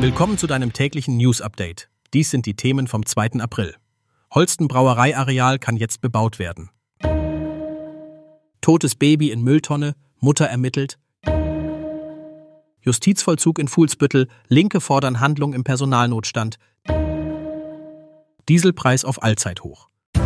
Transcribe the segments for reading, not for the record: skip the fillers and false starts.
Willkommen zu deinem täglichen News-Update. Dies sind die Themen vom 2. April. Holsten Brauereiareal kann jetzt bebaut werden. Totes Baby in Mülltonne, Mutter ermittelt. Justizvollzug in Fuhlsbüttel, Linke fordern Handlung im Personalnotstand. Dieselpreis auf Allzeithoch.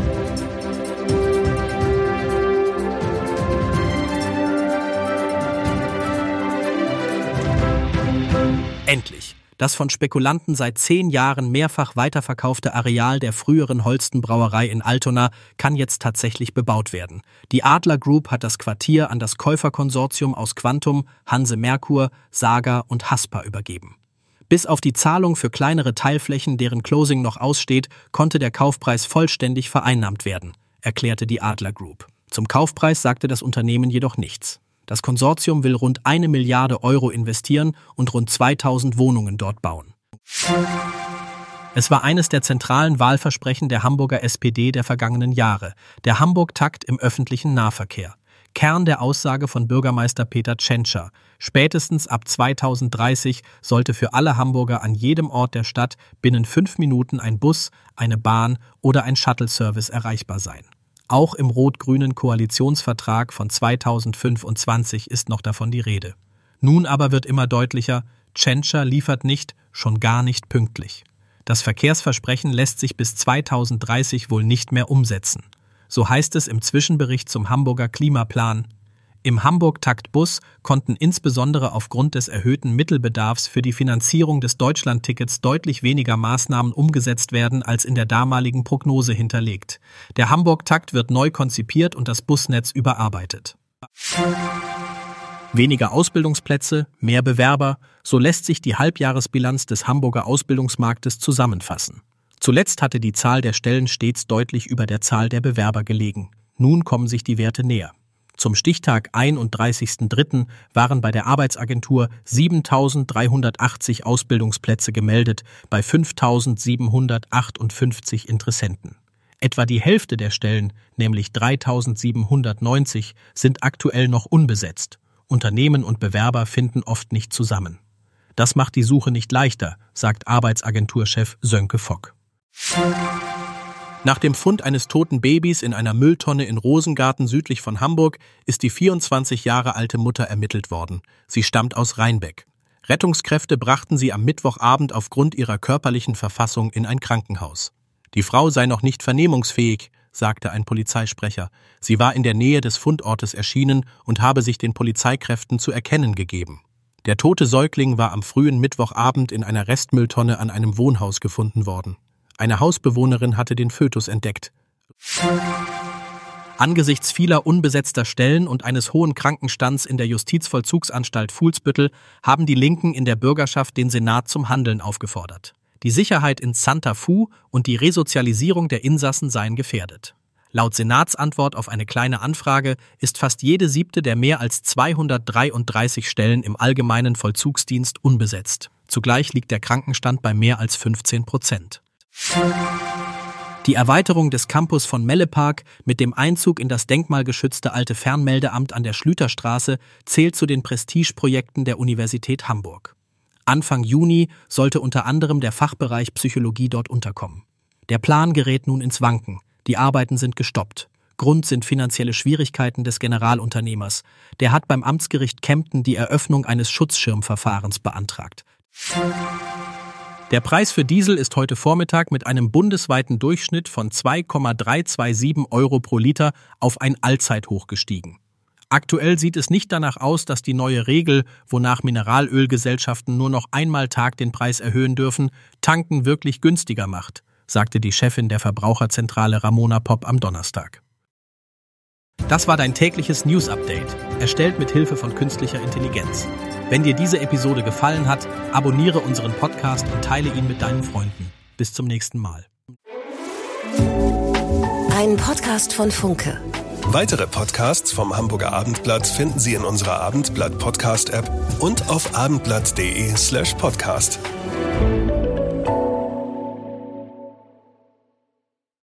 Endlich! Das von Spekulanten seit 10 Jahren mehrfach weiterverkaufte Areal der früheren Holsten Brauerei in Altona kann jetzt tatsächlich bebaut werden. Die Adler Group hat das Quartier an das Käuferkonsortium aus Quantum, Hanse Merkur, Saga und Haspa übergeben. Bis auf die Zahlung für kleinere Teilflächen, deren Closing noch aussteht, konnte der Kaufpreis vollständig vereinnahmt werden, erklärte die Adler Group. Zum Kaufpreis sagte das Unternehmen jedoch nichts. Das Konsortium will rund 1 Milliarde Euro investieren und rund 2000 Wohnungen dort bauen. Es war eines der zentralen Wahlversprechen der Hamburger SPD der vergangenen Jahre, der Hamburg-Takt im öffentlichen Nahverkehr. Kern der Aussage von Bürgermeister Peter Tschentscher: Spätestens ab 2030 sollte für alle Hamburger an jedem Ort der Stadt binnen 5 Minuten ein Bus, eine Bahn oder ein Shuttle-Service erreichbar sein. Auch im rot-grünen Koalitionsvertrag von 2025 ist noch davon die Rede. Nun aber wird immer deutlicher, Tschentscher liefert nicht, schon gar nicht pünktlich. Das Verkehrsversprechen lässt sich bis 2030 wohl nicht mehr umsetzen. So heißt es im Zwischenbericht zum Hamburger Klimaplan. Im Hamburg-Takt-Bus konnten insbesondere aufgrund des erhöhten Mittelbedarfs für die Finanzierung des Deutschlandtickets deutlich weniger Maßnahmen umgesetzt werden, als in der damaligen Prognose hinterlegt. Der Hamburg-Takt wird neu konzipiert und das Busnetz überarbeitet. Weniger Ausbildungsplätze, mehr Bewerber, so lässt sich die Halbjahresbilanz des Hamburger Ausbildungsmarktes zusammenfassen. Zuletzt hatte die Zahl der Stellen stets deutlich über der Zahl der Bewerber gelegen. Nun kommen sich die Werte näher. Zum Stichtag 31.03. waren bei der Arbeitsagentur 7.380 Ausbildungsplätze gemeldet, bei 5.758 Interessenten. Etwa die Hälfte der Stellen, nämlich 3.790, sind aktuell noch unbesetzt. Unternehmen und Bewerber finden oft nicht zusammen. Das macht die Suche nicht leichter, sagt Arbeitsagenturchef Sönke Fock. Nach dem Fund eines toten Babys in einer Mülltonne in Rosengarten südlich von Hamburg ist die 24 Jahre alte Mutter ermittelt worden. Sie stammt aus Rheinbeck. Rettungskräfte brachten sie am Mittwochabend aufgrund ihrer körperlichen Verfassung in ein Krankenhaus. Die Frau sei noch nicht vernehmungsfähig, sagte ein Polizeisprecher. Sie war in der Nähe des Fundortes erschienen und habe sich den Polizeikräften zu erkennen gegeben. Der tote Säugling war am frühen Mittwochabend in einer Restmülltonne an einem Wohnhaus gefunden worden. Eine Hausbewohnerin hatte den Fötus entdeckt. Angesichts vieler unbesetzter Stellen und eines hohen Krankenstands in der Justizvollzugsanstalt Fuhlsbüttel haben die Linken in der Bürgerschaft den Senat zum Handeln aufgefordert. Die Sicherheit in Santa Fu und die Resozialisierung der Insassen seien gefährdet. Laut Senatsantwort auf eine Kleine Anfrage ist fast jede 7. der mehr als 233 Stellen im allgemeinen Vollzugsdienst unbesetzt. Zugleich liegt der Krankenstand bei mehr als 15%. Die Erweiterung des Campus von Mellepark mit dem Einzug in das denkmalgeschützte alte Fernmeldeamt an der Schlüterstraße zählt zu den Prestigeprojekten der Universität Hamburg. Anfang Juni sollte unter anderem der Fachbereich Psychologie dort unterkommen. Der Plan gerät nun ins Wanken. Die Arbeiten sind gestoppt. Grund sind finanzielle Schwierigkeiten des Generalunternehmers. Der hat beim Amtsgericht Kempten die Eröffnung eines Schutzschirmverfahrens beantragt. Der Preis für Diesel ist heute Vormittag mit einem bundesweiten Durchschnitt von 2,327 Euro pro Liter auf ein Allzeithoch gestiegen. Aktuell sieht es nicht danach aus, dass die neue Regel, wonach Mineralölgesellschaften nur noch einmal Tag den Preis erhöhen dürfen, Tanken wirklich günstiger macht, sagte die Chefin der Verbraucherzentrale Ramona Popp am Donnerstag. Das war dein tägliches News-Update, erstellt mit Hilfe von künstlicher Intelligenz. Wenn dir diese Episode gefallen hat, abonniere unseren Podcast und teile ihn mit deinen Freunden. Bis zum nächsten Mal. Ein Podcast von Funke. Weitere Podcasts vom Hamburger Abendblatt finden Sie in unserer Abendblatt-Podcast-App und auf abendblatt.de/podcast.